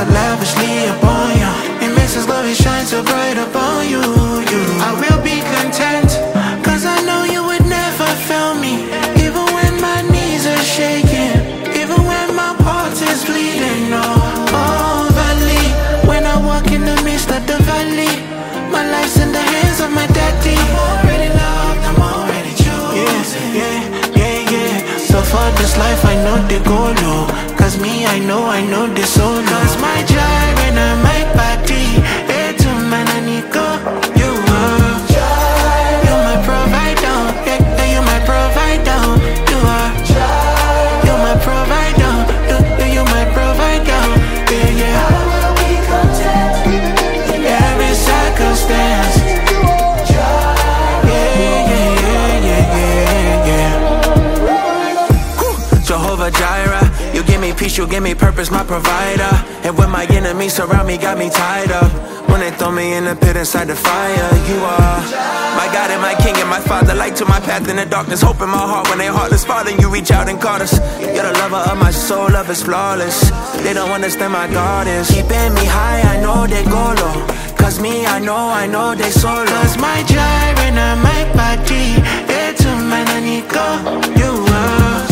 lavishly upon you. It makes His glory shine so bright upon you. I will be content, cause I know you would never fail me. Even when my knees are shaking, even when my heart is bleeding. Oh, valley, when I walk in the midst of the valley, my life's in the hands of my daddy. I'm already loved, I'm already chosen. Yeah. So for this life I know the go low, cause me I know the solo. Cause my gyre and my body, to man I need go. You are, you're my provider. Yeah, you're my provider. You are, you're my provider. You're my provider. Yeah. I will be content in every circumstance. Jehovah Jireh, you give me peace, you give me purpose, my provider. And when my enemies surround me, got me tied up. When they throw me in the pit inside the fire, you are my God and my King and my Father. Light to my path in the darkness, hope in my heart when they heartless. Father, you reach out and caught us. You're the lover of my soul, love is flawless. They don't understand my God is keeping me high, I know they go low. Cause me, I know they solo. Cause my gyre and my body, to man I need go. You are